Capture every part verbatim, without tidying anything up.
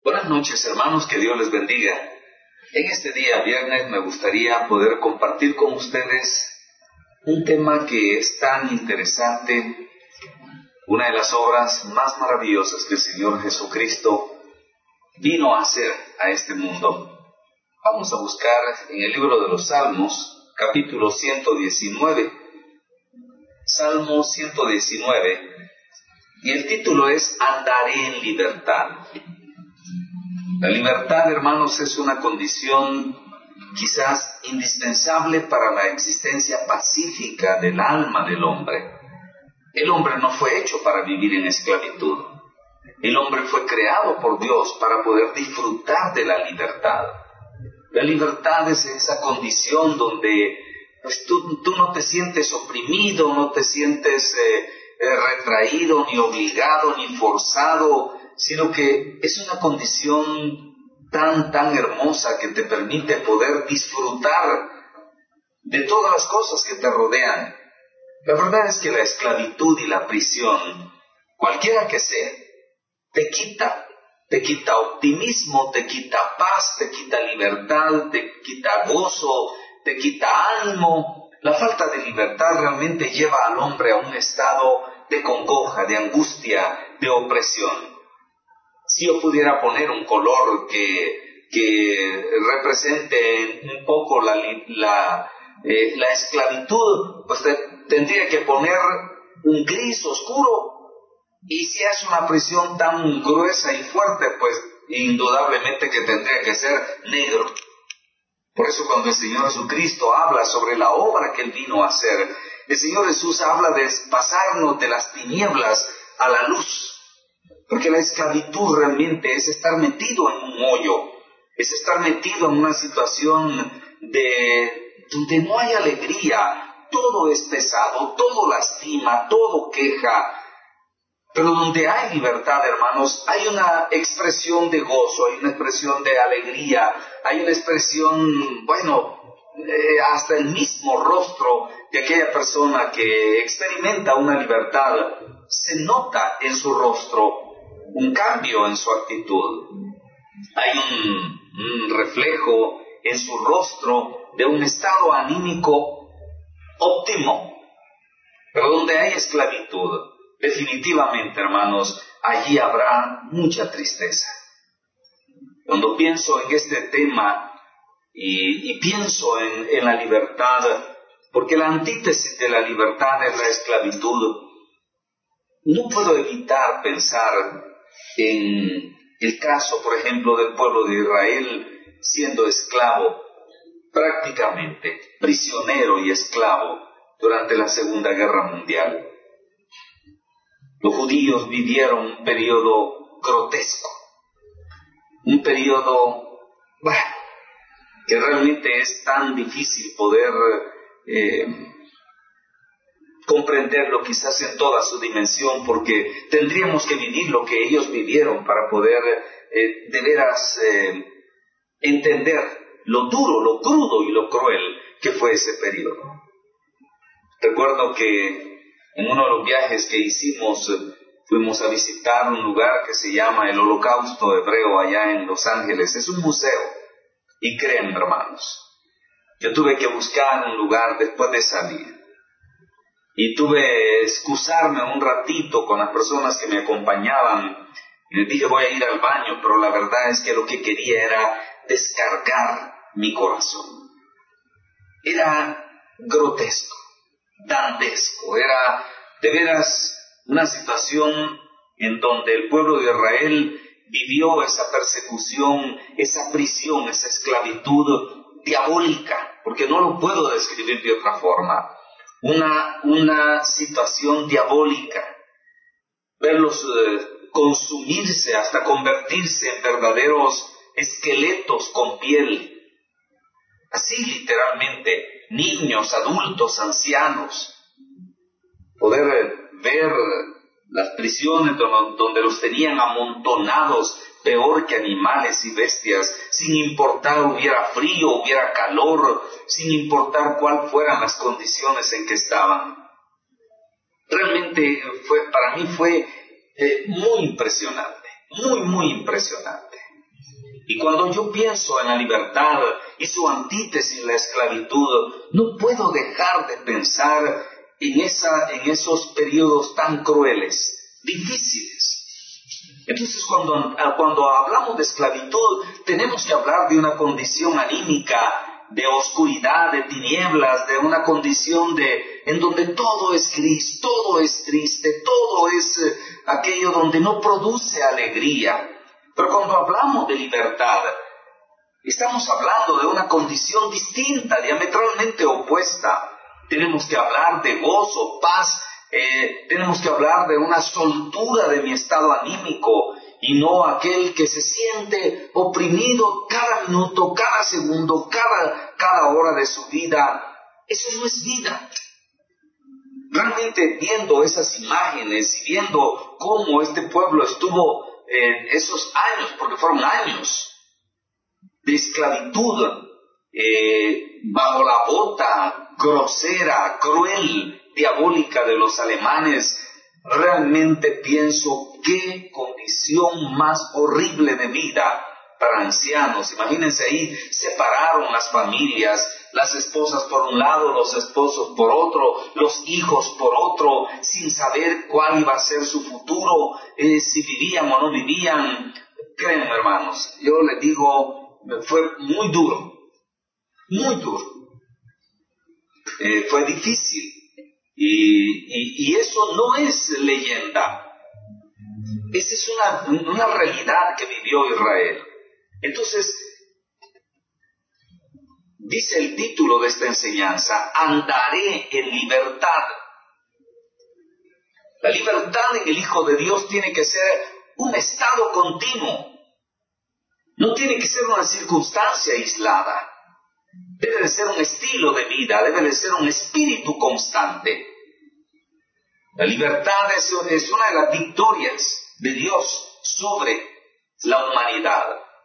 Buenas noches, hermanos, que Dios les bendiga. En este día viernes me gustaría poder compartir con ustedes un tema que es tan interesante, una de las obras más maravillosas que el Señor Jesucristo vino a hacer a este mundo. Vamos a buscar en el libro de los Salmos, capítulo ciento diecinueve, Salmo ciento diecinueve, y el título es Andaré en libertad. La libertad, hermanos, es una condición quizás indispensable para la existencia pacífica del alma del hombre. El hombre no fue hecho para vivir en esclavitud. El hombre fue creado por Dios para poder disfrutar de la libertad. La libertad es esa condición donde pues, tú, tú no te sientes oprimido, no te sientes eh, eh, retraído, ni obligado, ni forzado, sino que es una condición tan, tan hermosa que te permite poder disfrutar de todas las cosas que te rodean. La verdad es que la esclavitud y la prisión, cualquiera que sea, te quita, te quita optimismo, te quita paz, te quita libertad, te quita gozo, te quita ánimo. La falta de libertad realmente lleva al hombre a un estado de congoja, de angustia, de opresión. Si yo pudiera poner un color que, que represente un poco la, la, eh, la esclavitud, pues te, tendría que poner un gris oscuro. Y si es una prisión tan gruesa y fuerte, pues indudablemente que tendría que ser negro. Por eso cuando el Señor Jesucristo habla sobre la obra que Él vino a hacer, el Señor Jesús habla de pasarnos de las tinieblas a la luz. Porque la esclavitud realmente es estar metido en un hoyo, es estar metido en una situación de donde no hay alegría, todo es pesado, todo lastima, todo queja. Pero donde hay libertad, hermanos, hay una expresión de gozo, hay una expresión de alegría, hay una expresión, bueno, eh, hasta el mismo rostro de aquella persona que experimenta una libertad, se nota en su rostro un cambio en su actitud. Hay un, un reflejo en su rostro de un estado anímico óptimo. Pero donde hay esclavitud, definitivamente, hermanos, allí habrá mucha tristeza. Cuando pienso en este tema y, y pienso en, en la libertad, porque la antítesis de la libertad es la esclavitud, no puedo evitar pensar en el caso, por ejemplo, del pueblo de Israel siendo esclavo, prácticamente prisionero y esclavo durante la Segunda Guerra Mundial. Los judíos vivieron un periodo grotesco, un periodo bueno, que realmente es tan difícil poder eh, comprenderlo quizás en toda su dimensión, porque tendríamos que vivir lo que ellos vivieron para poder eh, de veras eh, entender lo duro, lo crudo y lo cruel que fue ese periodo. Recuerdo que en uno de los viajes que hicimos fuimos a visitar un lugar que se llama el Holocausto Hebreo allá en Los Ángeles. Es un museo, y créanme, hermanos, yo tuve que buscar un lugar después de salir. Y tuve que excusarme un ratito con las personas que me acompañaban. Y les dije, voy a ir al baño, pero la verdad es que lo que quería era descargar mi corazón. Era grotesco, dantesco, era de veras una situación en donde el pueblo de Israel vivió esa persecución, esa prisión, esa esclavitud diabólica, porque no lo puedo describir de otra forma. Una, una situación diabólica, verlos eh, consumirse hasta convertirse en verdaderos esqueletos con piel, así literalmente, niños, adultos, ancianos, poder eh, ver las prisiones donde, donde los tenían amontonados, peor que animales y bestias, sin importar hubiera frío, hubiera calor, sin importar cuáles fueran las condiciones en que estaban. Realmente fue, para mí fue eh, muy impresionante, muy, muy impresionante. Y cuando yo pienso en la libertad y su antítesis, la esclavitud, no puedo dejar de pensar en, esa, en esos periodos tan crueles, difíciles. Entonces, cuando, cuando hablamos de esclavitud, tenemos que hablar de una condición anímica, de oscuridad, de tinieblas, de una condición de en donde todo es gris, todo es triste, todo es eh, aquello donde no produce alegría. Pero cuando hablamos de libertad, estamos hablando de una condición distinta, diametralmente opuesta. Tenemos que hablar de gozo, paz, eh, tenemos que hablar de una soltura de mi estado anímico, y no aquel que se siente oprimido cada minuto, cada segundo, cada, cada hora de su vida. Eso no es vida. Realmente viendo esas imágenes y viendo cómo este pueblo estuvo en esos años, porque fueron años de esclavitud, eh, bajo la bota grosera, cruel, diabólica de los alemanes, realmente pienso qué condición más horrible de vida para ancianos. Imagínense ahí, separaron las familias, las esposas por un lado, los esposos por otro, los hijos por otro, sin saber cuál iba a ser su futuro, eh, si vivían o no vivían. Créanme, hermanos, yo les digo, fue muy duro, muy duro. Eh, fue difícil. Y, y, y eso no es leyenda. Esa es una, una realidad que vivió Israel. Entonces, dice el título de esta enseñanza, andaré en libertad. La libertad en el Hijo de Dios tiene que ser un estado continuo. No tiene que ser una circunstancia aislada. Debe de ser un estilo de vida, debe de ser un espíritu constante. La libertad es, es una de las victorias de Dios sobre la humanidad.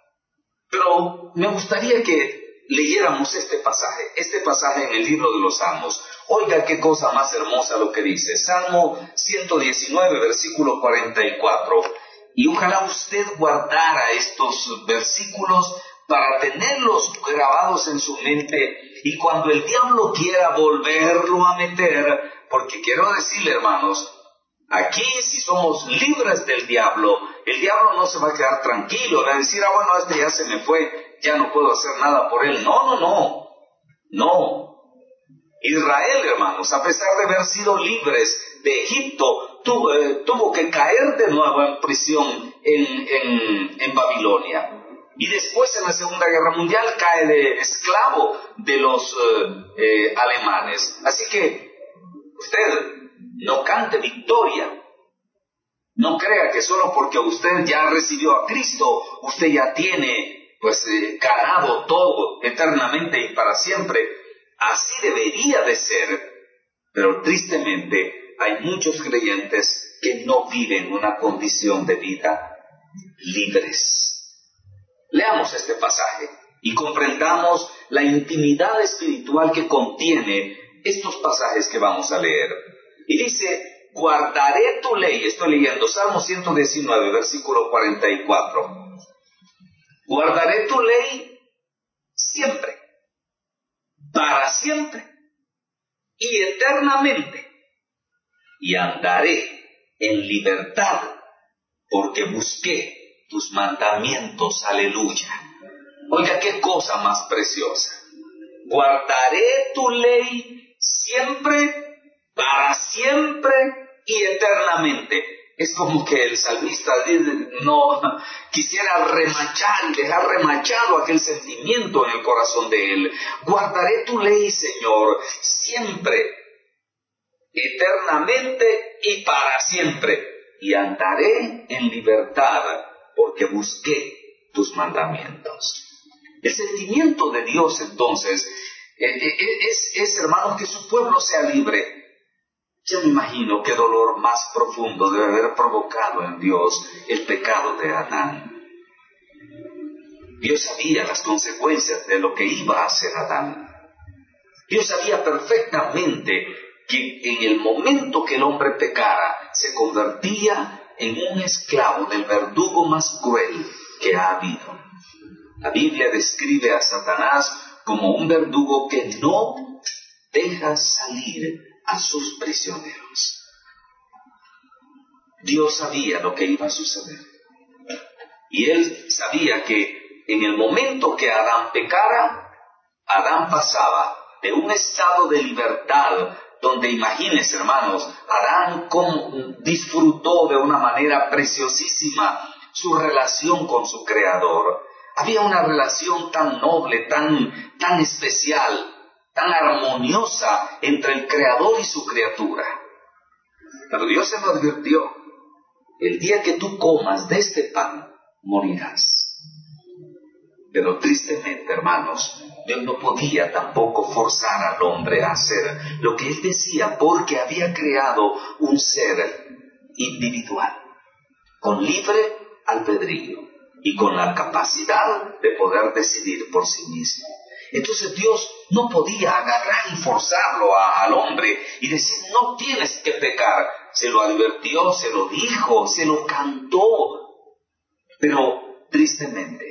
Pero me gustaría que leyéramos este pasaje, este pasaje en el libro de los Salmos. Oiga qué cosa más hermosa lo que dice. Salmo ciento diecinueve, versículo cuarenta y cuatro. Y ojalá usted guardara estos versículos para tenerlos grabados en su mente, y cuando el diablo quiera volverlo a meter, porque quiero decirle, hermanos, aquí si somos libres del diablo, el diablo no se va a quedar tranquilo, va a decir, ah, bueno, este ya se me fue, ya no puedo hacer nada por él. No, no, no, no. Israel, hermanos, a pesar de haber sido libres de Egipto, tuvo, eh, tuvo que caer de nuevo en prisión en, en, en Babilonia. Y después en la Segunda Guerra Mundial cae de esclavo de los eh, eh, alemanes. Así que usted no cante victoria. No crea que solo porque usted ya recibió a Cristo, usted ya tiene pues eh, ganado todo eternamente y para siempre. Así debería de ser. Pero tristemente hay muchos creyentes que no viven una condición de vida libres. Leamos este pasaje y comprendamos la intimidad espiritual que contiene estos pasajes que vamos a leer. Y dice, guardaré tu ley. Estoy leyendo Salmo ciento diecinueve, versículo cuarenta y cuatro. Guardaré tu ley siempre, para siempre y eternamente. Y andaré en libertad, porque busqué tus mandamientos, aleluya. Oiga, qué cosa más preciosa. Guardaré tu ley siempre, para siempre y eternamente. Es como que el salmista no quisiera remachar y dejar remachado aquel sentimiento en el corazón de él. Guardaré tu ley, Señor, siempre, eternamente y para siempre. Y andaré en libertad, porque busqué tus mandamientos. El sentimiento de Dios, entonces, es, es, hermanos, que su pueblo sea libre. Yo me imagino qué dolor más profundo debe haber provocado en Dios el pecado de Adán. Dios sabía las consecuencias de lo que iba a hacer Adán. Dios sabía perfectamente que en el momento que el hombre pecara, se convertía en un esclavo del verdugo más cruel que ha habido. La Biblia describe a Satanás como un verdugo que no deja salir a sus prisioneros. Dios sabía lo que iba a suceder. Y Él sabía que en el momento que Adán pecara, Adán pasaba de un estado de libertad, donde imagínense, hermanos, Adán como disfrutó de una manera preciosísima su relación con su Creador. Había una relación tan noble, tan, tan especial, tan armoniosa entre el Creador y su criatura. Pero Dios se lo advirtió: el día que tú comas de este pan, morirás. Pero tristemente, hermanos, Dios no podía tampoco forzar al hombre a hacer lo que Él decía, porque había creado un ser individual, con libre albedrío y con la capacidad de poder decidir por sí mismo. Entonces Dios no podía agarrar y forzarlo a, al hombre y decir: no tienes que pecar. Se lo advirtió, se lo dijo, se lo cantó. Pero tristemente,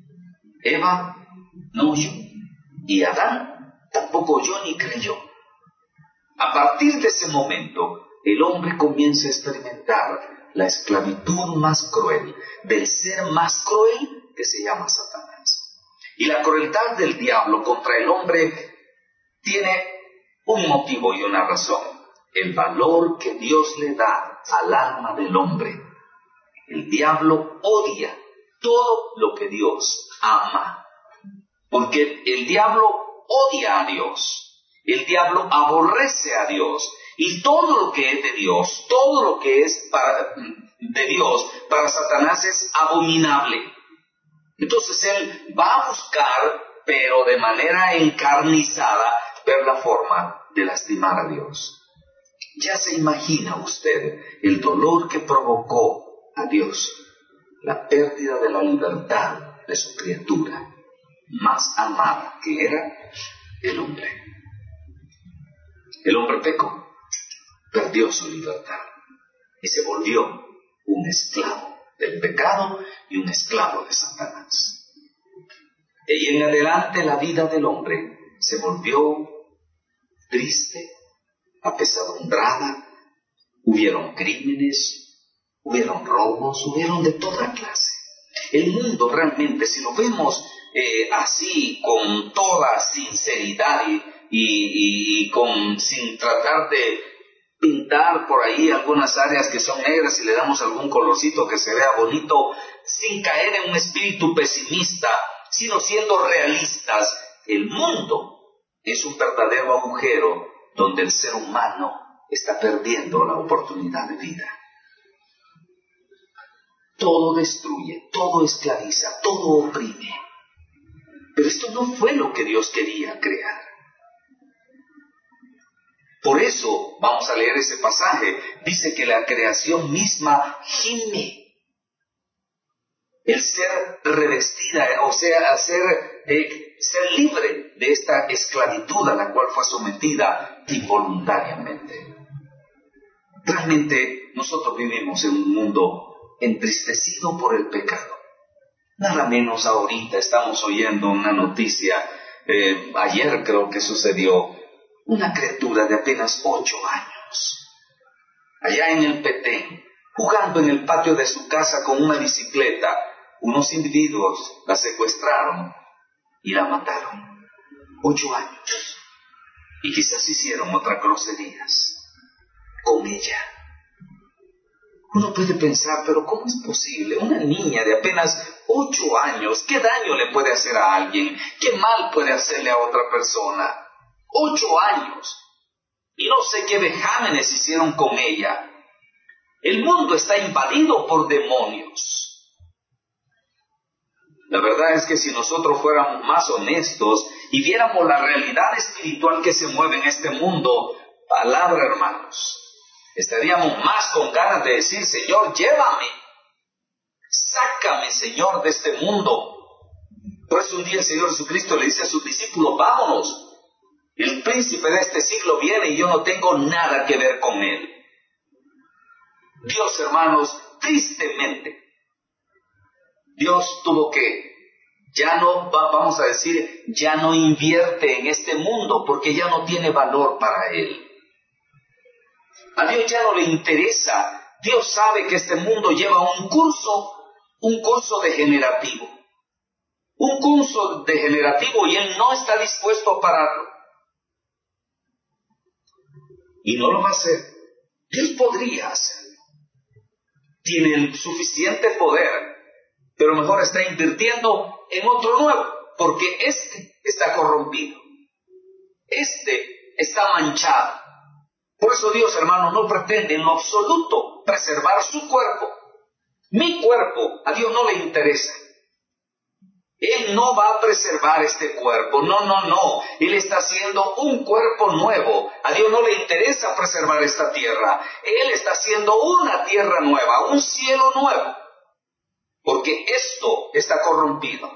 Eva no oyó, y Adán tampoco oyó ni creyó. A partir de ese momento, el hombre comienza a experimentar la esclavitud más cruel del ser más cruel, que se llama Satanás. Y la crueldad del diablo contra el hombre tiene un motivo y una razón: el valor que Dios le da al alma del hombre. El diablo odia todo lo que Dios ama, porque el diablo odia a Dios, el diablo aborrece a Dios, y todo lo que es de Dios, todo lo que es para, de Dios, para Satanás es abominable. Entonces él va a buscar, pero de manera encarnizada, ver la forma de lastimar a Dios. Ya se imagina usted el dolor que provocó a Dios la pérdida de la libertad de su criatura más amada, que era el hombre. El hombre pecó, perdió su libertad y se volvió un esclavo del pecado y un esclavo de Satanás. De ahí en adelante la vida del hombre se volvió triste, apesadumbrada. Hubieron crímenes, hubieron robos, hubieron de toda clase. El mundo realmente, si lo vemos eh, así, con toda sinceridad y, y, y con, sin tratar de pintar por ahí algunas áreas que son negras y le damos algún colorcito que se vea bonito, sin caer en un espíritu pesimista, sino siendo realistas, el mundo es un verdadero agujero donde el ser humano está perdiendo la oportunidad de vida. Todo destruye, todo esclaviza, todo oprime. Pero esto no fue lo que Dios quería crear. Por eso, vamos a leer ese pasaje, dice que la creación misma gime. El ser revestida, o sea, ser, eh, ser libre de esta esclavitud a la cual fue sometida involuntariamente. Realmente nosotros vivimos en un mundo entristecido por el pecado. Nada menos ahorita estamos oyendo una noticia, eh, ayer creo que sucedió, una criatura de apenas ocho años, allá en el Petén, jugando en el patio de su casa con una bicicleta, unos individuos la secuestraron y la mataron. Ocho años. Y quizás hicieron otras groserías con ella. Uno puede pensar, pero ¿cómo es posible? Una niña de apenas ocho años, ¿qué daño le puede hacer a alguien? ¿Qué mal puede hacerle a otra persona? Ocho años. Y no sé qué vejámenes hicieron con ella. El mundo está invadido por demonios. La verdad es que si nosotros fuéramos más honestos y viéramos la realidad espiritual que se mueve en este mundo, palabra, hermanos, estaríamos más con ganas de decir: Señor, llévame, sácame, Señor, de este mundo. Por eso un día el Señor Jesucristo le dice a sus discípulos: vámonos, el príncipe de este siglo viene y yo no tengo nada que ver con él. Dios, hermanos, tristemente, Dios tuvo que ya no, vamos a decir, ya no invierte en este mundo porque ya no tiene valor para él. A Dios ya no le interesa. Dios sabe que este mundo lleva un curso, un curso degenerativo. Un curso degenerativo y Él no está dispuesto a pararlo. Y no lo va a hacer. Dios podría hacerlo. Tiene el suficiente poder, pero mejor está invirtiendo en otro nuevo, porque este está corrompido. Este está manchado. Por eso Dios, hermano, no pretende en lo absoluto preservar su cuerpo. Mi cuerpo, a Dios no le interesa. Él no va a preservar este cuerpo. No, no, no. Él está haciendo un cuerpo nuevo. A Dios no le interesa preservar esta tierra. Él está haciendo una tierra nueva, un cielo nuevo. Porque esto está corrompido.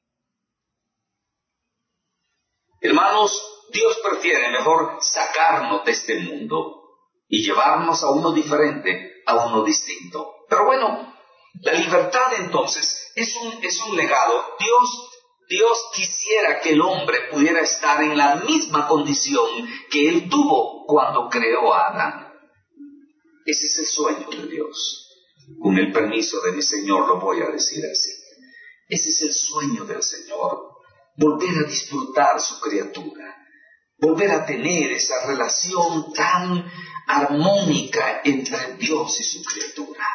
Hermanos, Dios prefiere mejor sacarnos de este mundo y llevarnos a uno diferente, a uno distinto. Pero bueno, la libertad entonces es un, es un legado. Dios, Dios quisiera que el hombre pudiera estar en la misma condición que él tuvo cuando creó a Adán. Ese es el sueño de Dios. Con el permiso de mi Señor lo voy a decir así. Ese es el sueño del Señor. Volver a disfrutar su criatura. Volver a tener esa relación tan armónica entre Dios y su criatura.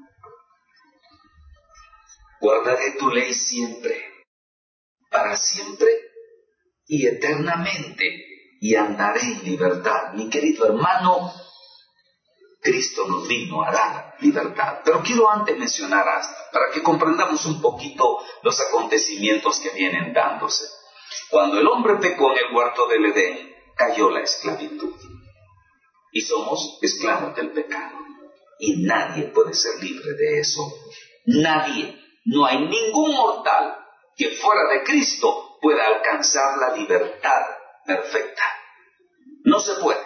Guardaré tu ley siempre, para siempre y eternamente, y andaré en libertad. Mi querido hermano, Cristo nos vino a dar libertad. Pero quiero antes mencionar hasta, para que comprendamos un poquito los acontecimientos que vienen dándose. Cuando el hombre pecó en el huerto del Edén, cayó la esclavitud. Y somos esclavos del pecado. Y nadie puede ser libre de eso. Nadie. No hay ningún mortal que fuera de Cristo pueda alcanzar la libertad perfecta. No se puede.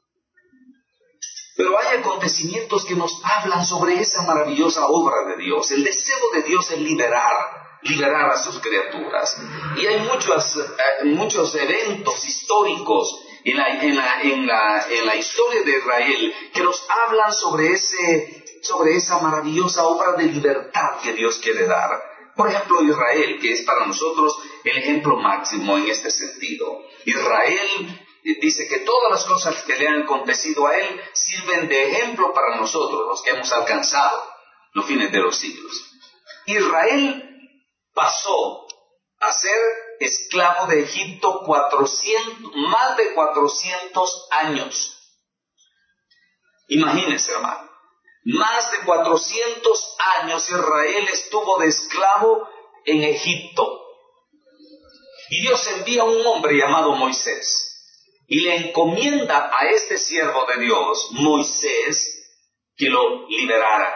Pero hay acontecimientos que nos hablan sobre esa maravillosa obra de Dios. El deseo de Dios es liberar, liberar a sus criaturas. Y hay muchos, eh, muchos eventos históricos en la, en, la, en, la, en la historia de Israel que nos hablan sobre, ese, sobre esa maravillosa obra de libertad que Dios quiere dar. Por ejemplo, Israel, que es para nosotros el ejemplo máximo en este sentido. Israel dice que todas las cosas que le han acontecido a él sirven de ejemplo para nosotros, los que hemos alcanzado los fines de los siglos. Israel pasó a ser esclavo de Egipto cuatrocientos, más de cuatrocientos años. Imagínense, hermano, más de cuatrocientos años Israel estuvo de esclavo en Egipto. Y Dios envía a un hombre llamado Moisés. Y le encomienda a este siervo de Dios, Moisés, que lo liberara.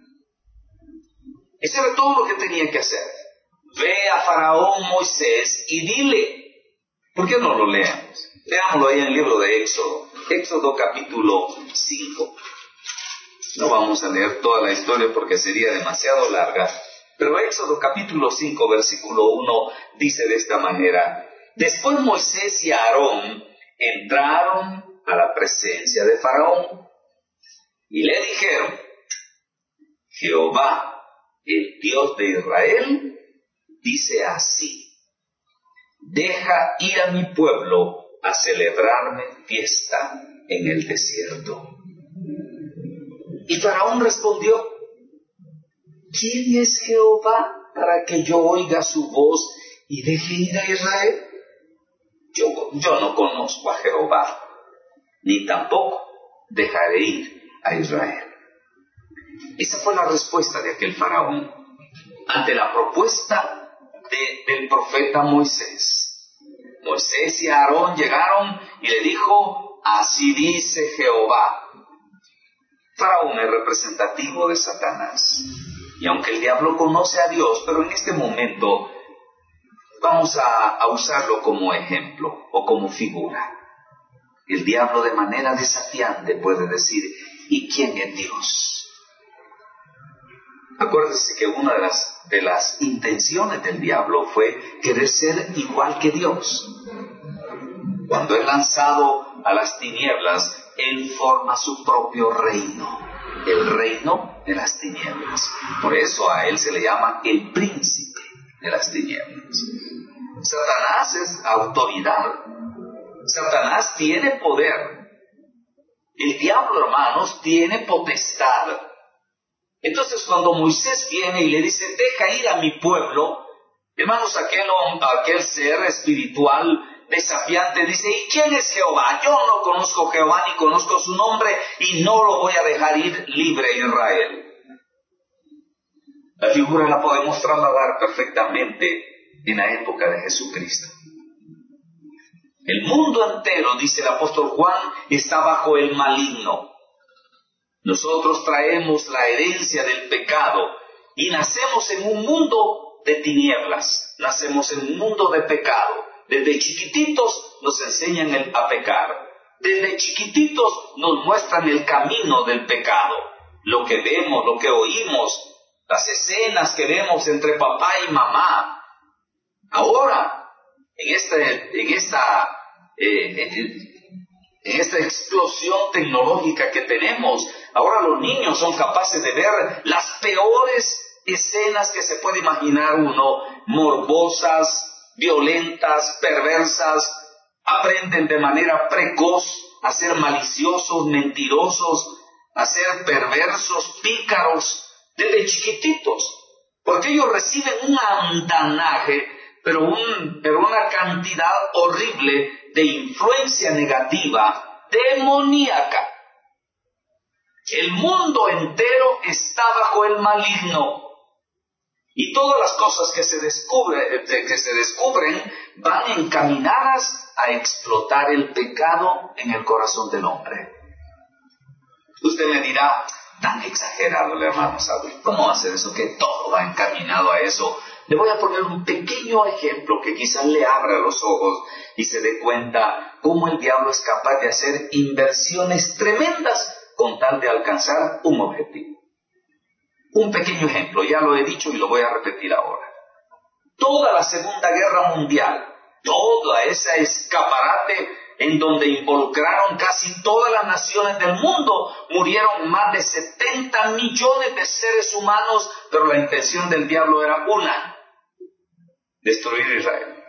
Eso era todo lo que tenía que hacer. Ve a Faraón, Moisés, y dile. ¿Por qué no lo leamos? Leámoslo ahí en el libro de Éxodo. Éxodo capítulo cinco. No vamos a leer toda la historia porque sería demasiado larga. Pero Éxodo capítulo cinco, versículo uno, dice de esta manera. Después Moisés y Aarón entraron a la presencia de Faraón y le dijeron: Jehová, el Dios de Israel, dice así: deja ir a mi pueblo a celebrarme fiesta en el desierto. Y Faraón respondió: ¿quién es Jehová para que yo oiga su voz y deje ir a Israel? Yo, yo no conozco a Jehová, ni tampoco dejaré ir a Israel. Esa fue la respuesta de aquel faraón ante la propuesta de, del profeta Moisés. Moisés y Aarón llegaron y le dijo: así dice Jehová. Faraón es representativo de Satanás. Y aunque el diablo conoce a Dios, pero en este momento vamos a, a usarlo como ejemplo o como figura. El diablo de manera desafiante puede decir: ¿y quién es Dios? Acuérdense que una de las, de las intenciones del diablo fue querer ser igual que Dios. Cuando es lanzado a las tinieblas, él forma su propio reino, el reino de las tinieblas. Por eso a él se le llama el príncipe de las tinieblas. Satanás es autoridad. Satanás tiene poder. El diablo, hermanos, tiene potestad. Entonces, cuando Moisés viene y le dice, deja ir a mi pueblo, hermanos, aquel, aquel ser espiritual desafiante dice, ¿y quién es Jehová? Yo no conozco a Jehová ni conozco su nombre y no lo voy a dejar ir libre a Israel. La figura la podemos trasladar perfectamente en la época de Jesucristo. El mundo entero, dice el apóstol Juan, está bajo el maligno. Nosotros traemos la herencia del pecado y nacemos en un mundo de tinieblas, nacemos en un mundo de pecado. Desde chiquititos nos enseñan el, a pecar. Desde chiquititos nos muestran el camino del pecado. Lo que vemos, lo que oímos, las escenas que vemos entre papá y mamá. Ahora, en, este, en, esta, eh, en, en esta explosión tecnológica que tenemos, ahora los niños son capaces de ver las peores escenas que se puede imaginar uno, morbosas, violentas, perversas, aprenden de manera precoz a ser maliciosos, mentirosos, a ser perversos, pícaros, desde chiquititos, porque ellos reciben un andanaje, pero, un, pero una cantidad horrible de influencia negativa, demoníaca. El mundo entero está bajo el maligno. Y todas las cosas que se, descubre, que se descubren van encaminadas a explotar el pecado en el corazón del hombre. Usted me dirá, tan exagerado el hermano Saúl, ¿cómo va a ser eso que todo va encaminado a eso? Le voy a poner un pequeño ejemplo que quizás le abra los ojos y se dé cuenta cómo el diablo es capaz de hacer inversiones tremendas con tal de alcanzar un objetivo. Un pequeño ejemplo, ya lo he dicho y lo voy a repetir ahora. Toda la Segunda Guerra Mundial, toda esa escaparate en donde involucraron casi todas las naciones del mundo, murieron más de setenta millones de seres humanos, pero la intención del diablo era una: destruir Israel.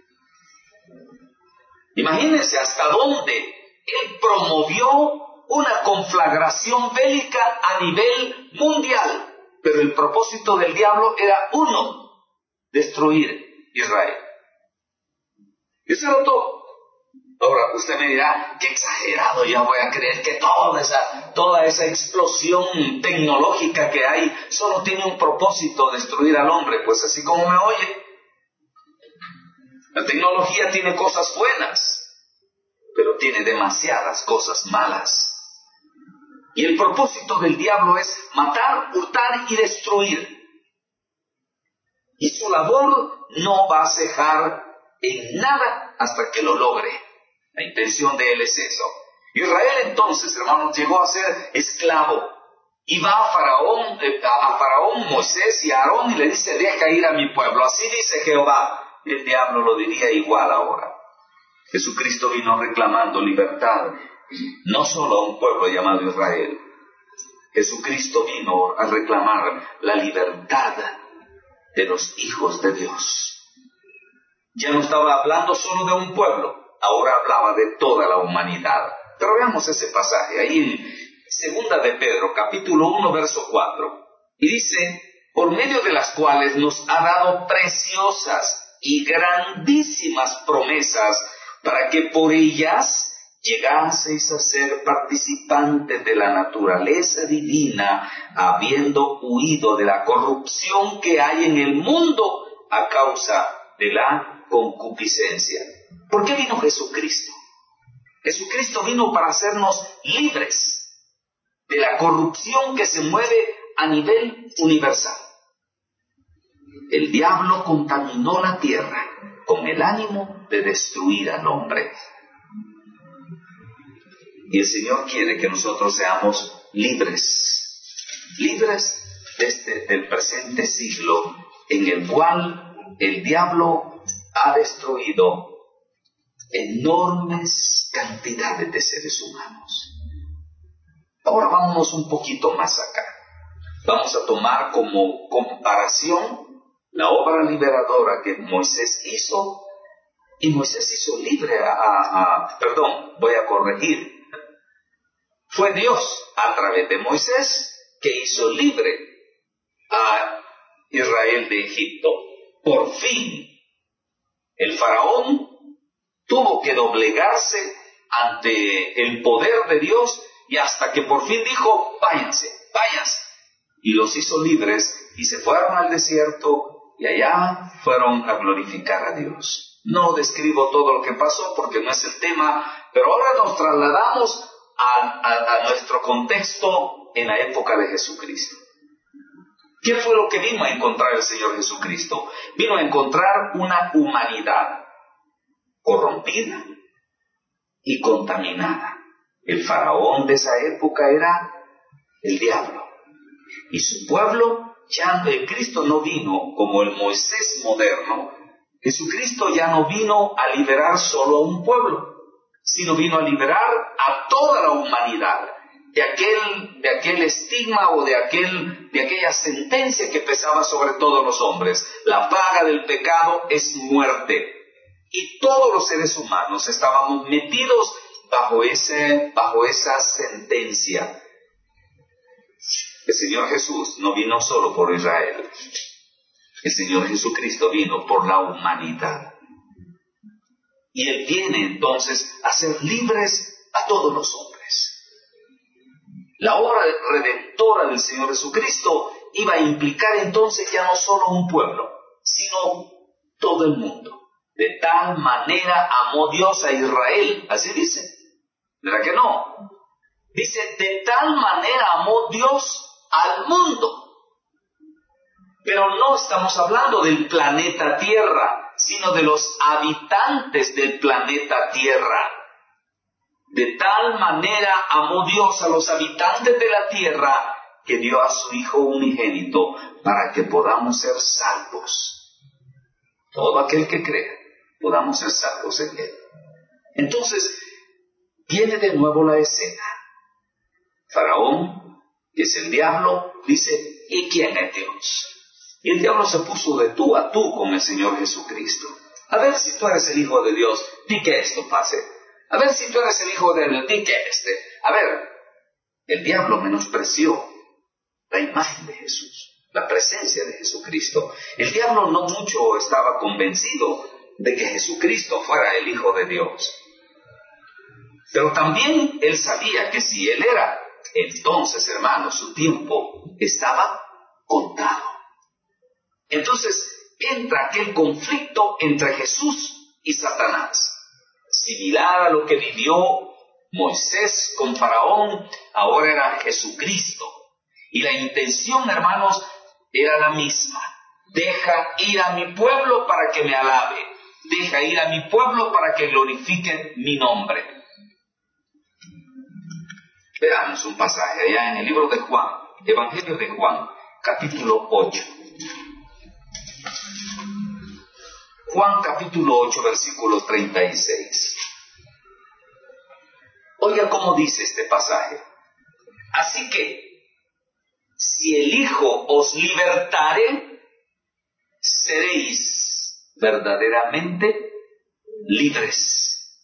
Imagínense hasta dónde él promovió una conflagración bélica a nivel mundial. Pero el propósito del diablo era uno: destruir Israel. Eso era todo. Ahora, usted me dirá, qué exagerado, ya voy a creer que toda esa, toda esa explosión tecnológica que hay solo tiene un propósito: destruir al hombre. Pues así como me oye, la tecnología tiene cosas buenas, pero tiene demasiadas cosas malas. Y el propósito del diablo es matar, hurtar y destruir. Y su labor no va a cejar en nada hasta que lo logre. La intención de él es eso. Israel entonces, hermanos, llegó a ser esclavo. Y va a Faraón, a Faraón, Moisés y a Aarón y le dice, deja ir a mi pueblo. Así dice Jehová. El diablo lo diría igual ahora. Jesucristo vino reclamando libertad, no solo a un pueblo llamado Israel. Jesucristo vino a reclamar la libertad de los hijos de Dios. Ya no estaba hablando solo de un pueblo, ahora hablaba de toda la humanidad. Pero veamos ese pasaje ahí en Segunda de Pedro, capítulo uno, verso cuatro. Y dice, por medio de las cuales nos ha dado preciosas y grandísimas promesas, para que por ellas llegaseis a ser participantes de la naturaleza divina, habiendo huido de la corrupción que hay en el mundo a causa de la concupiscencia. ¿Por qué vino Jesucristo? Jesucristo vino para hacernos libres de la corrupción que se mueve a nivel universal. El diablo contaminó la tierra con el ánimo de destruir al hombre. Y el Señor quiere que nosotros seamos libres, libres desde el presente siglo, en el cual el diablo ha destruido enormes cantidades de seres humanos. Ahora vámonos un poquito más acá. Vamos a tomar como comparación la obra liberadora que Moisés hizo, y Moisés hizo libre a, a, a perdón, voy a corregir. Fue Dios a través de Moisés que hizo libre a Israel de Egipto. Por fin, el faraón tuvo que doblegarse ante el poder de Dios, y hasta que por fin dijo, váyanse, váyanse. Y los hizo libres y se fueron al desierto y allá fueron a glorificar a Dios. No describo todo lo que pasó porque no es el tema, pero ahora nos trasladamos a, a, a nuestro contexto en la época de Jesucristo. ¿Qué fue lo que vino a encontrar el Señor Jesucristo? Vino a encontrar una humanidad corrompida y contaminada. El faraón de esa época era el diablo. Y su pueblo, ya el Cristo no vino como el Moisés moderno. Jesucristo ya no vino a liberar solo a un pueblo, sino vino a liberar a toda la humanidad de aquel, de aquel estigma o de, aquel, de aquella sentencia que pesaba sobre todos los hombres. La paga del pecado es muerte. Y todos los seres humanos estábamos metidos bajo, ese, bajo esa sentencia. El Señor Jesús no vino solo por Israel. El Señor Jesucristo vino por la humanidad. Y Él viene entonces a hacer libres a todos los hombres. La obra redentora del Señor Jesucristo iba a implicar entonces ya no solo un pueblo, sino todo el mundo. De tal manera amó Dios a Israel. Así dice. ¿Verdad que no? Dice, de tal manera amó Dios al mundo. Pero no estamos hablando del planeta Tierra, sino de los habitantes del planeta Tierra. De tal manera amó Dios a los habitantes de la tierra que dio a su Hijo unigénito para que podamos ser salvos. Todo aquel que crea, podamos ser salvos en Él. Entonces, viene de nuevo la escena. Faraón, que es el diablo, dice, ¿y quién es Dios? Y el diablo se puso de tú a tú con el Señor Jesucristo. A ver si tú eres el Hijo de Dios, di que esto pase. A ver si tú eres el Hijo de Dios, di que este. A ver, el diablo menospreció la imagen de Jesús, la presencia de Jesucristo. El diablo no mucho estaba convencido de que Jesucristo fuera el Hijo de Dios. Pero también él sabía que si él era, entonces, hermano, su tiempo estaba contado. Entonces entra aquel conflicto entre Jesús y Satanás, similar a lo que vivió Moisés con Faraón. Ahora era Jesucristo. Y la intención, hermanos, era la misma. Deja ir a mi pueblo para que me alabe. Deja ir a mi pueblo para que glorifique mi nombre. Veamos un pasaje allá en el libro de Juan, Evangelio de Juan, capítulo ocho. Juan capítulo ocho, versículo treinta y seis. Oiga cómo dice este pasaje. Así que, si el Hijo os libertare, seréis verdaderamente libres.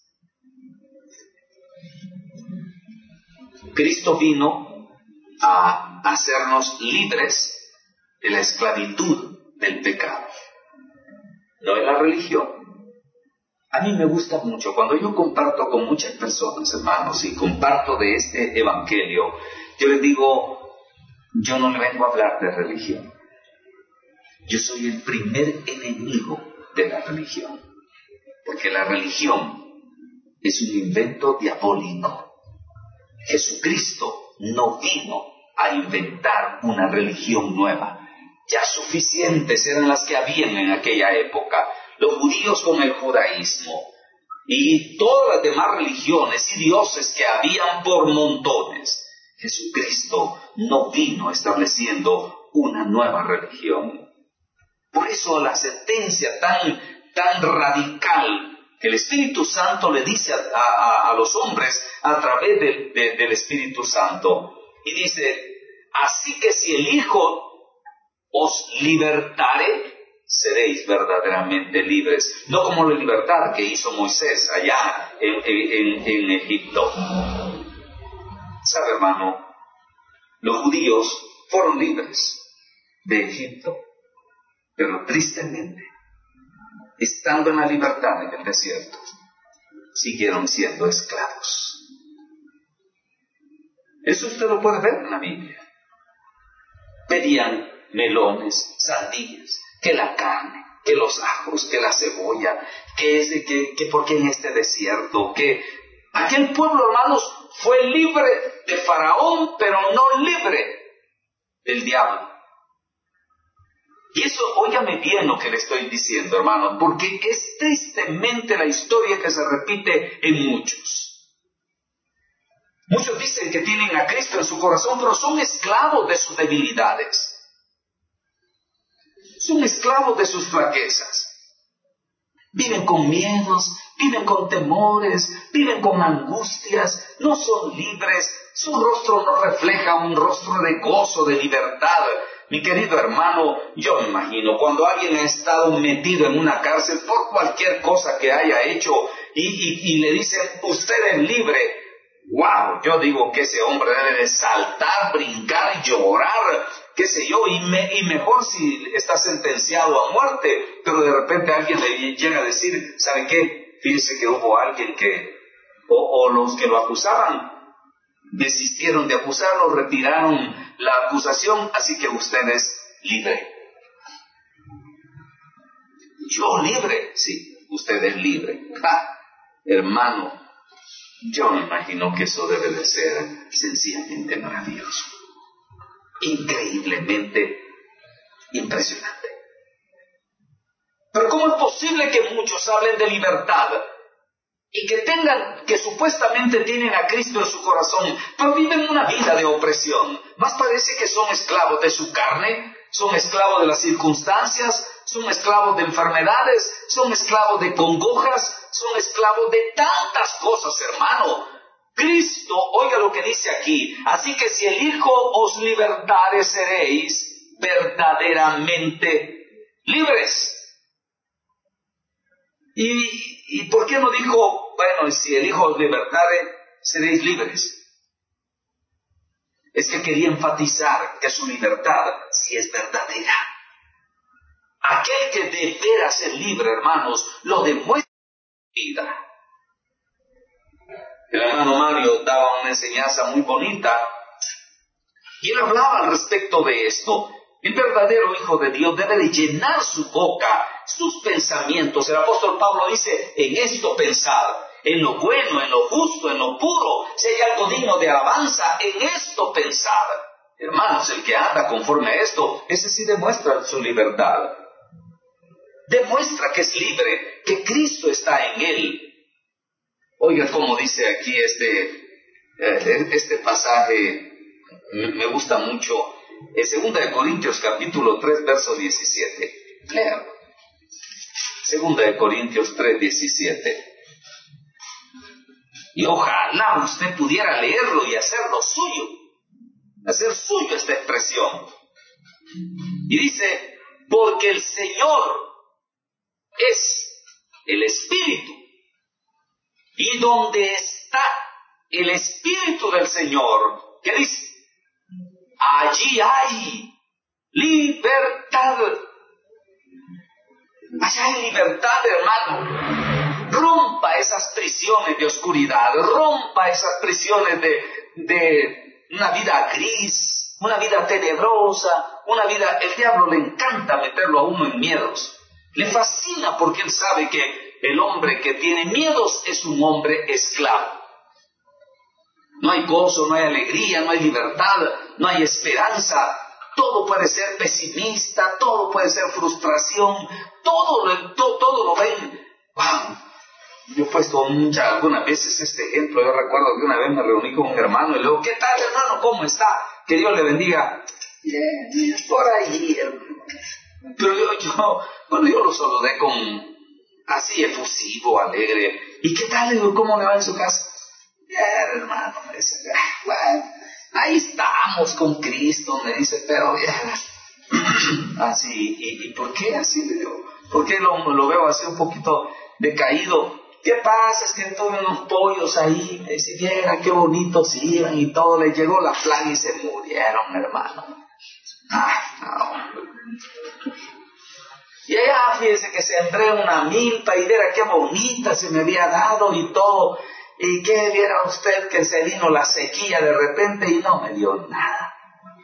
Cristo vino a hacernos libres de la esclavitud del pecado. No es la religión. A mí me gusta mucho cuando yo comparto con muchas personas, hermanos, y comparto de este evangelio, yo les digo, yo no le vengo a hablar de religión. Yo soy el primer enemigo de la religión, porque la religión es un invento diabólico. Jesucristo no vino a inventar una religión nueva. Ya suficientes eran las que habían en aquella época. Los judíos con el judaísmo y todas las demás religiones y dioses que habían por montones. Jesucristo no vino estableciendo una nueva religión. Por eso la sentencia tan, tan radical que el Espíritu Santo le dice a, a, a los hombres a través de, de, del Espíritu Santo. Y dice, así que si el Hijo os libertare, seréis verdaderamente libres. No como la libertad que hizo Moisés allá en, en, en Egipto. ¿Sabe, hermano? Los judíos fueron libres de Egipto, pero tristemente, estando en la libertad en el desierto, siguieron siendo esclavos. Eso usted lo puede ver en la Biblia. Pedían melones, sandías, que la carne, que los ajos, que la cebolla, que ese, que, que porque en este desierto, que aquel pueblo, hermanos, fue libre de Faraón, pero no libre del diablo. Y eso, óigame bien lo que le estoy diciendo, hermano, porque es tristemente la historia que se repite en muchos. Muchos dicen que tienen a Cristo en su corazón, pero son esclavos de sus debilidades. Son esclavos de sus flaquezas. Viven con miedos, viven con temores, viven con angustias, no son libres, su rostro no refleja un rostro de gozo, de libertad. Mi querido hermano, yo me imagino, cuando alguien ha estado metido en una cárcel por cualquier cosa que haya hecho y, y, y le dicen, usted es libre, wow, yo digo que ese hombre debe de saltar, brincar y llorar, qué sé yo, y, me, y mejor si está sentenciado a muerte, pero de repente alguien le llega a decir, ¿sabe qué? Fíjese que hubo alguien que, o, o los que lo acusaban, desistieron de acusarlo, retiraron la acusación, así que usted es libre. Yo libre, sí, usted es libre. ¡Ja! Hermano, yo me imagino que eso debe de ser sencillamente maravilloso, increíblemente impresionante. Pero ¿cómo es posible que muchos hablen de libertad y que tengan, que supuestamente tienen a Cristo en su corazón, pero viven una vida de opresión? Más parece que son esclavos de su carne, son esclavos de las circunstancias, son esclavos de enfermedades, son esclavos de congojas, son esclavos de tantas cosas, hermano. Cristo, oiga lo que dice aquí, así que si el Hijo os libertare, seréis verdaderamente libres. ¿Y, y por qué no dijo, bueno, si el Hijo os libertare, seréis libres? Es que quería enfatizar que su libertad sí es verdadera. Aquel que de veras es libre, hermanos, lo demuestra en su vida. El hermano Mario daba una enseñanza muy bonita y él hablaba al respecto de esto. El verdadero Hijo de Dios debe de llenar su boca, sus pensamientos. El apóstol Pablo dice, en esto pensad, en lo bueno, en lo justo, en lo puro, si hay algo digno de alabanza, en esto pensad. Hermanos, el que anda conforme a esto, ese sí demuestra su libertad. Demuestra que es libre, que Cristo está en él. Oiga cómo dice aquí este, este pasaje, me gusta mucho. En segunda de Corintios capítulo tres, verso diecisiete. Lea. segunda de Corintios tres, diecisiete. Y ojalá usted pudiera leerlo y hacerlo suyo. Hacer suyo esta expresión. Y dice, porque el Señor es el Espíritu. Y donde está el Espíritu del Señor, ¿qué dice? Allí hay libertad. Allá hay libertad, hermano. Rompa esas prisiones de oscuridad, rompa esas prisiones de, de una vida gris, una vida tenebrosa, una vida... El diablo le encanta meterlo a uno en miedos. Le fascina porque él sabe que el hombre que tiene miedos es un hombre esclavo. No hay gozo, no hay alegría, no hay libertad, no hay esperanza. Todo puede ser pesimista, todo puede ser frustración, todo, todo, todo lo ven. Wow. Yo he puesto muchas, algunas veces este ejemplo. Yo recuerdo que una vez me reuní con un hermano y le digo, ¿qué tal, hermano? ¿Cómo está? Que Dios le bendiga. Bien, por ahí, hermano. Pero yo, yo, bueno, yo lo saludé con así efusivo, alegre. ¿Y qué tal? Digo, ¿cómo le va en su casa? Bien, hermano, me dice, bueno, ahí estamos con Cristo, me dice, pero bien. Así, ¿y, ¿y por qué así? Le digo, ¿por qué lo, lo veo así un poquito decaído? ¿Qué pasa? Es que tuve unos pollos ahí, me dice, viera qué bonitos iban y todo, le llegó la plaga y se murieron, hermano. Ah, no. Y allá, fíjese que sembré una milpa y viera qué bonita se me había dado y todo. Y que viera usted que se vino la sequía de repente y no me dio nada.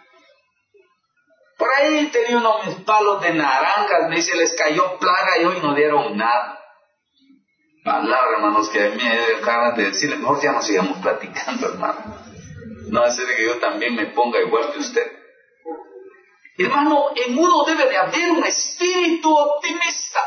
Por ahí tenía unos mis palos de naranjas, me dice, les cayó plaga y hoy no dieron nada. Palabra, hermanos, que a mí me dio ganas de decirle, mejor ya no sigamos platicando, hermano. No hace de que yo también me ponga igual que usted. Hermano, en uno debe de haber un espíritu optimista.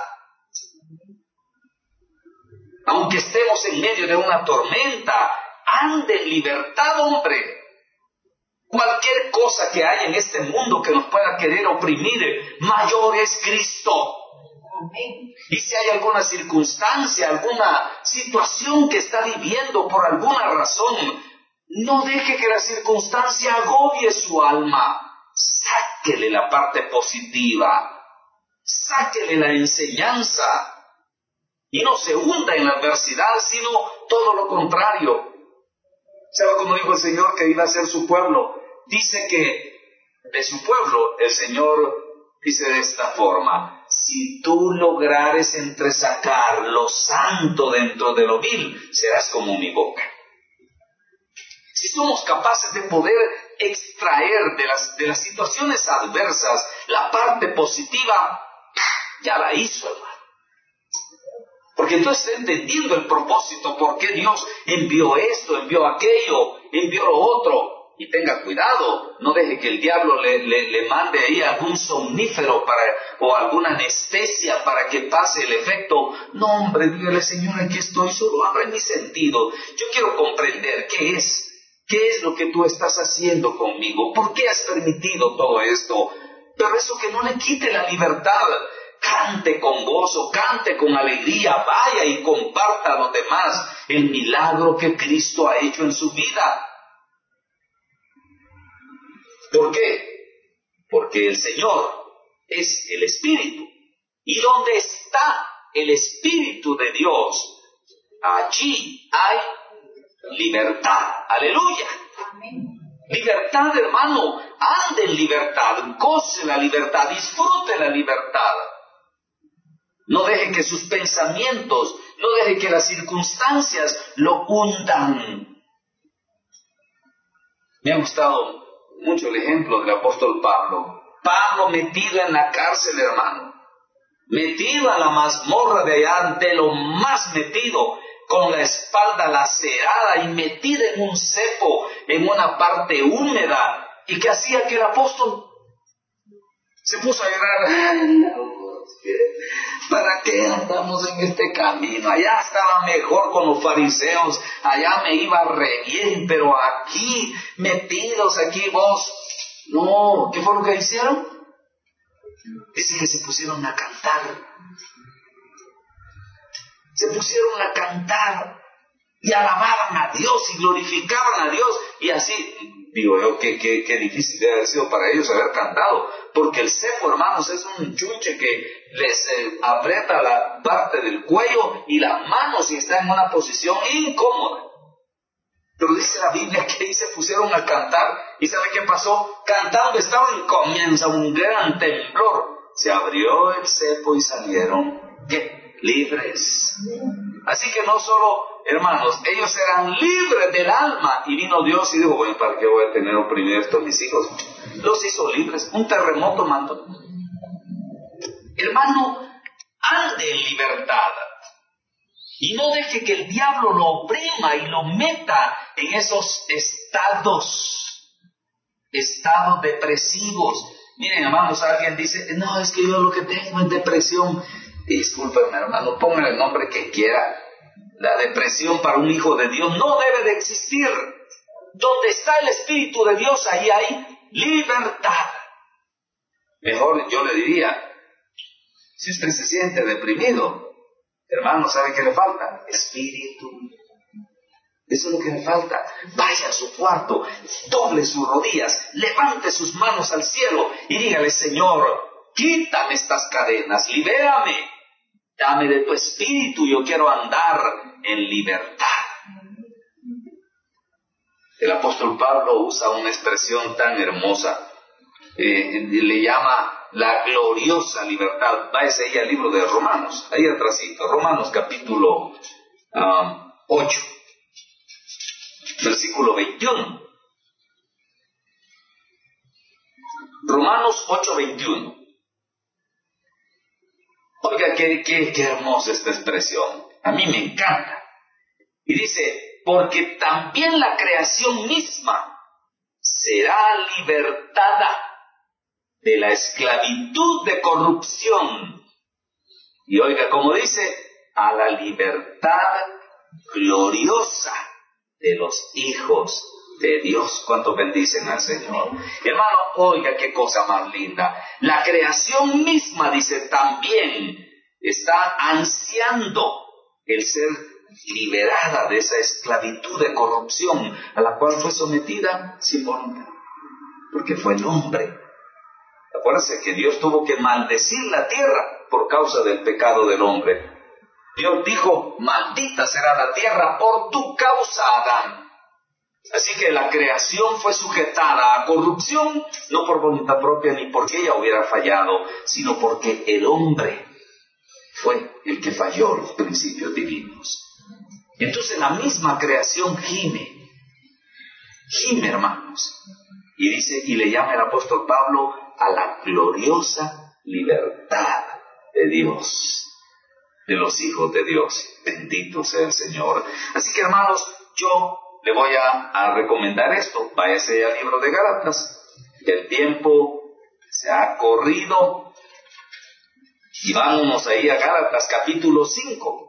Aunque estemos en medio de una tormenta, ande en libertad, hombre. Cualquier cosa que haya en este mundo que nos pueda querer oprimir, mayor es Cristo. Y si hay alguna circunstancia, alguna situación que está viviendo por alguna razón, no deje que la circunstancia agobie su alma. Sáquele la parte positiva, sáquele la enseñanza y no se hunda en la adversidad, sino todo lo contrario. ¿Sabe cómo dijo el Señor que iba a ser su pueblo? Dice que de su pueblo el Señor dice de esta forma: si tú lograres entresacar lo santo dentro de lo vil, serás como mi boca. Si somos capaces de poder extraer de las, de las situaciones adversas la parte positiva, ya la hizo, hermano. Porque entonces está entendiendo el propósito, por qué Dios envió esto, envió aquello, envió lo otro. Y tenga cuidado, no deje que el diablo le, le, le mande ahí algún somnífero para, o alguna anestesia para que pase el efecto. No, hombre, dígale, Señor, aquí estoy, solo abre mi sentido. Yo quiero comprender qué es. ¿Qué es lo que tú estás haciendo conmigo? ¿Por qué has permitido todo esto? Pero eso que no le quite la libertad. Cante con gozo, cante con alegría, vaya y comparta a los demás el milagro que Cristo ha hecho en su vida. ¿Por qué? Porque el Señor es el Espíritu. ¿Y dónde está el Espíritu de Dios? Allí hay libertad. Aleluya. Amén. Libertad, hermano. Ande en libertad, goce la libertad, disfrute la libertad. No deje que sus pensamientos, no deje que las circunstancias lo hundan. Me ha gustado mucho el ejemplo del apóstol Pablo. Pablo metido en la cárcel, hermano. Metido a la mazmorra de allá, de lo más metido, con la espalda lacerada y metida en un cepo, en una parte húmeda. ¿Y qué hacía aquel apóstol? Se puso a llorar. ¿Para qué andamos en este camino? Allá estaba mejor con los fariseos, allá me iba re bien, pero aquí, metidos aquí vos. No, ¿qué fue lo que hicieron? Dice que se pusieron a cantar. Se pusieron a cantar y alababan a Dios y glorificaban a Dios. Y así, digo yo, qué, qué, qué difícil debe haber sido para ellos haber cantado, porque el cepo, hermanos, es un chunche que les eh, aprieta la parte del cuello y las manos y está en una posición incómoda. Pero dice la Biblia que ahí se pusieron a cantar, y ¿sabe qué pasó? Cantando estaban, comienza un gran temblor. Se abrió el cepo y salieron, ¿qué? Libres. Así que no solo, hermanos, ellos eran libres del alma, y vino Dios y dijo, bueno, ¿para qué voy a tener oprimido esto a mis hijos? Los hizo libres. Un terremoto mandó. Hermano, ande en libertad y no deje que el diablo lo oprima y lo meta en esos estados, estados depresivos. Miren, hermanos, alguien dice, no, es que yo lo que tengo es depresión. Discúlpeme, hermano, póngale el nombre que quiera. La depresión para un hijo de Dios no debe de existir. Donde está el Espíritu de Dios, ahí hay libertad. Mejor yo le diría, si usted se siente deprimido, hermano, ¿sabe qué le falta? Espíritu. Eso es lo que le falta. Vaya a su cuarto, doble sus rodillas, levante sus manos al cielo y dígale: Señor, quítame estas cadenas, libérame, dame de tu espíritu, yo quiero andar en libertad. El apóstol Pablo usa una expresión tan hermosa, eh, le llama la gloriosa libertad. Váyase ahí al libro de Romanos, ahí atrásito, Romanos capítulo um, ocho, versículo veintiuno. Romanos ocho, veintiuno. Oiga, qué, qué, qué hermosa esta expresión. A mí me encanta. Y dice: porque también la creación misma será libertada de la esclavitud de corrupción. Y oiga, como dice, a la libertad gloriosa de los hijos de Dios. ¿Cuántos bendicen al Señor? Hermano, oiga qué cosa más linda. La creación misma, dice, también está ansiando el ser liberada de esa esclavitud de corrupción a la cual fue sometida sin voluntad, porque fue el hombre. Acuérdense que Dios tuvo que maldecir la tierra por causa del pecado del hombre. Dios dijo: maldita será la tierra por tu causa, Adán. Así que la creación fue sujetada a corrupción, no por voluntad propia ni porque ella hubiera fallado, sino porque el hombre fue el que falló los principios divinos. Entonces la misma creación gime, gime, hermanos, y dice, y le llama el apóstol Pablo a la gloriosa libertad de Dios, de los hijos de Dios. Bendito sea el Señor. Así que, hermanos, yo le voy a, a recomendar esto. Váyase al libro de Gálatas. El tiempo se ha corrido y vámonos ahí a Gálatas capítulo cinco.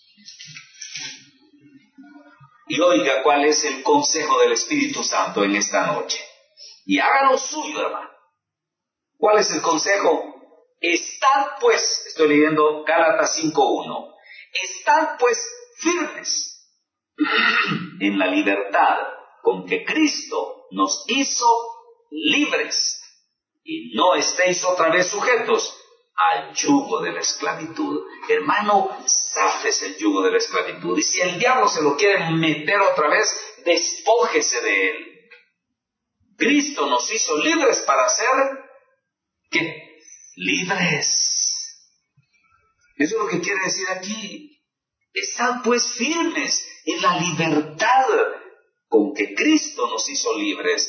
Y oiga cuál es el consejo del Espíritu Santo en esta noche. Y hágalo suyo, hermano. ¿Cuál es el consejo? Estad pues, estoy leyendo Gálatas cinco uno, estad pues firmes en la libertad con que Cristo nos hizo libres, y no estéis otra vez sujetos al yugo de la esclavitud. Hermano, zafes el yugo de la esclavitud. Y si el diablo se lo quiere meter otra vez, despójese de él. Cristo nos hizo libres para ser, ¿qué? Libres. Eso es lo que quiere decir aquí. Estad pues firmes en la libertad con que Cristo nos hizo libres.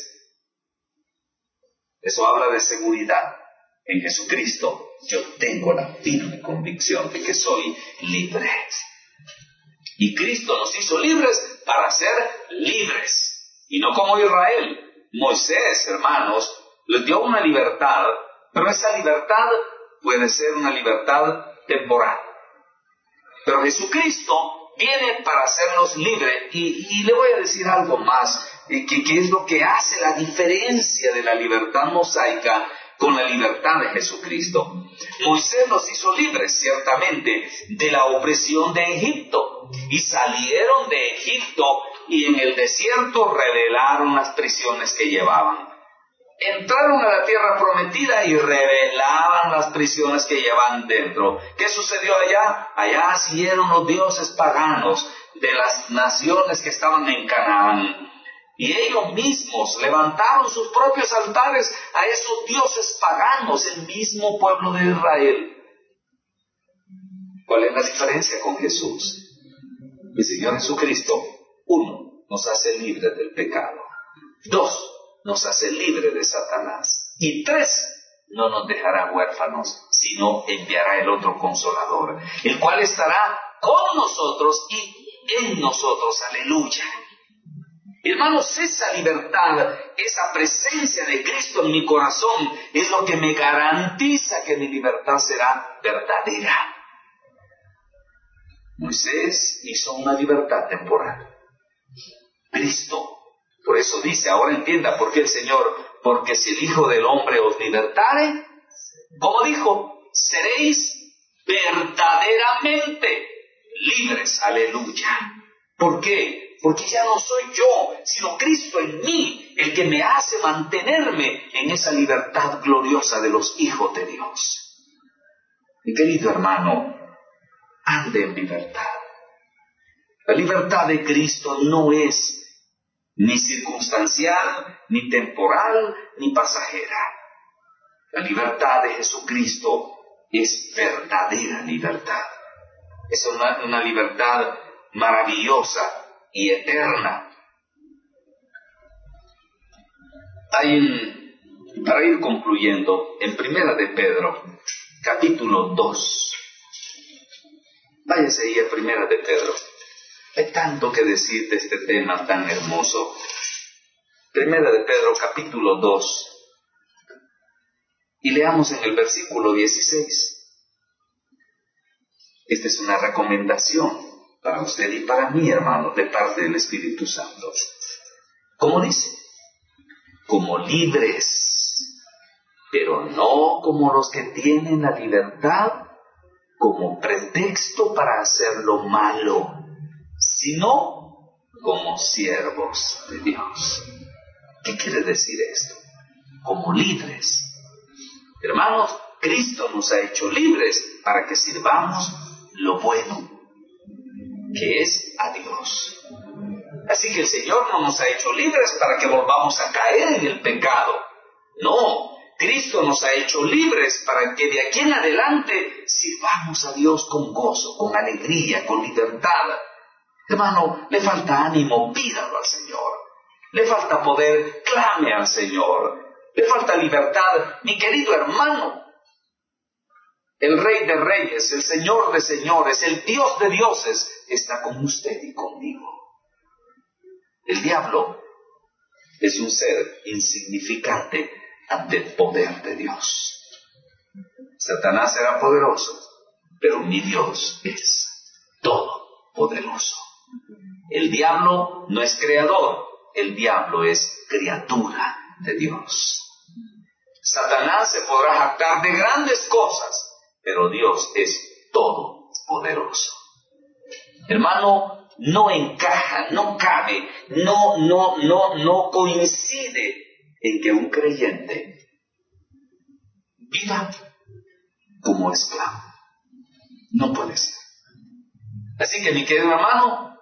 Eso habla de seguridad. En Jesucristo yo tengo la firme convicción de que soy libre. Y Cristo nos hizo libres para ser libres. Y no como Israel. Moisés, hermanos, les dio una libertad, pero esa libertad puede ser una libertad temporal. Pero Jesucristo viene para hacernos libres. Y, y le voy a decir algo más, que, que es lo que hace la diferencia de la libertad mosaica con la libertad de Jesucristo. Moisés nos hizo libres, ciertamente, de la opresión de Egipto. Y salieron de Egipto y en el desierto revelaron las prisiones que llevaban. Entraron a la tierra prometida y revelaban las prisiones que llevaban dentro. ¿Qué sucedió allá? Allá siguieron los dioses paganos de las naciones que estaban en Canaán. Y ellos mismos levantaron sus propios altares a esos dioses paganos, el mismo pueblo de Israel. ¿Cuál es la diferencia con Jesús? El Señor Jesucristo, uno, nos hace libres del pecado. Dos, nos hace libres de Satanás. Y tres, no nos dejará huérfanos, sino enviará el otro Consolador, el cual estará con nosotros y en nosotros. Aleluya. Hermanos, esa libertad, esa presencia de Cristo en mi corazón es lo que me garantiza que mi libertad será verdadera. Moisés hizo una libertad temporal. Cristo, por eso dice, ahora entienda por qué el Señor, porque si el Hijo del Hombre os libertare, Como dijo, seréis verdaderamente libres. Aleluya. ¿Por qué? Porque ya no soy yo, sino Cristo en mí, el que me hace mantenerme en esa libertad gloriosa de los hijos de Dios. Mi querido hermano, ande en libertad. La libertad de Cristo no es ni circunstancial, ni temporal, ni pasajera. La libertad de Jesucristo es verdadera libertad. Es una, una libertad maravillosa y eterna. Hay un, para ir concluyendo, en Primera de Pedro, capítulo dos. Váyase ahí a Primera de Pedro. Hay tanto que decir de este tema tan hermoso. Primera de Pedro, capítulo dos. Y leamos en el versículo dieciséis. Esta es una recomendación para usted y para mí, hermano, de parte del Espíritu Santo. ¿Cómo dice? Como libres, pero no como los que tienen la libertad como pretexto para hacer lo malo, sino como siervos de Dios. ¿Qué quiere decir esto? Como libres. Hermanos, Cristo nos ha hecho libres para que sirvamos lo bueno, que es a Dios. Así que el Señor no nos ha hecho libres para que volvamos a caer en el pecado. No, Cristo nos ha hecho libres para que de aquí en adelante sirvamos a Dios con gozo, con alegría, con libertad. Hermano, le falta ánimo, pídalo al Señor. Le falta poder, clame al Señor. Le falta libertad, mi querido hermano. El Rey de Reyes, el Señor de Señores, el Dios de Dioses está con usted y conmigo. El diablo es un ser insignificante ante el poder de Dios. Satanás será poderoso, pero mi Dios es todopoderoso. El diablo no es creador, el diablo es criatura de Dios. Satanás se podrá jactar de grandes cosas, pero Dios es todopoderoso. Hermano, no encaja, no cabe, no, no, no, no coincide en que un creyente viva como esclavo. No puede ser. Así que, mi querido hermano,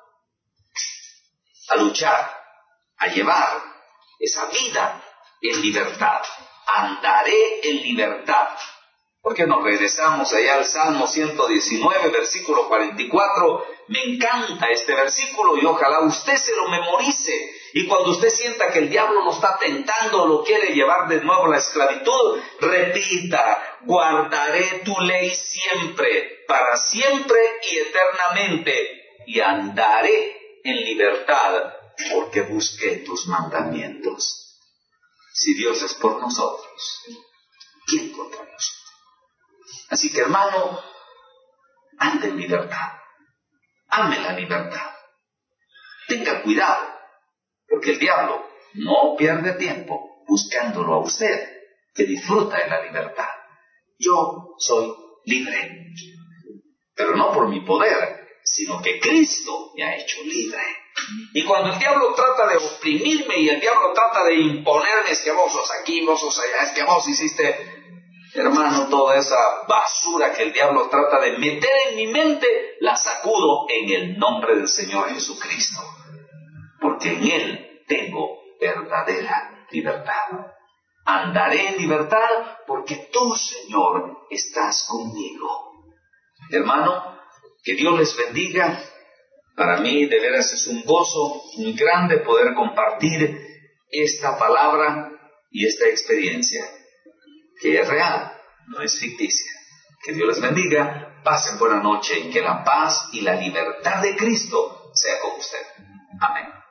a luchar, a llevar esa vida en libertad. Andaré en libertad. ¿Por qué no regresamos allá al Salmo ciento diecinueve, versículo cuarenta y cuatro? Me encanta este versículo y ojalá usted se lo memorice. Y cuando usted sienta que el diablo lo está tentando, lo quiere llevar de nuevo a la esclavitud, repita: guardaré tu ley siempre, para siempre y eternamente, y andaré en libertad, porque busqué tus mandamientos. Si Dios es por nosotros, ¿quién contra nosotros? Así que, hermano, ande en libertad. Ame la libertad. Tenga cuidado, porque el diablo no pierde tiempo buscándolo a usted, que disfruta de la libertad. Yo soy libre, pero no por mi poder, sino que Cristo me ha hecho libre. Y cuando el diablo trata de oprimirme y el diablo trata de imponerme, es que vos sos aquí, vos sos allá, es que vos hiciste... Hermano, toda esa basura que el diablo trata de meter en mi mente, la sacudo en el nombre del Señor Jesucristo. Porque en Él tengo verdadera libertad. Andaré en libertad porque tú, Señor, estás conmigo. Hermano, que Dios les bendiga. Para mí, de veras, es un gozo muy grande poder compartir esta palabra y esta experiencia, que es real, no es ficticia. Que Dios les bendiga, pasen buena noche y que la paz y la libertad de Cristo sea con usted. Amén.